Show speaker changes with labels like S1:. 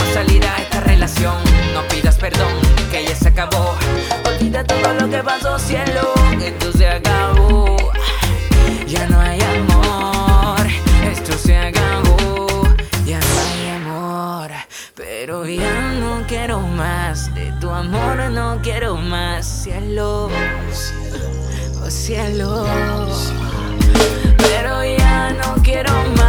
S1: salida a esta relación. No pidas perdón, que ya se acabó. Olvida todo lo que pasó, cielo, que esto se acabó. Ya no hay amor, esto se acabó. Ya no hay amor, pero ya no quiero más. De tu amor no quiero más, cielo, oh cielo. Pero ya no quiero más.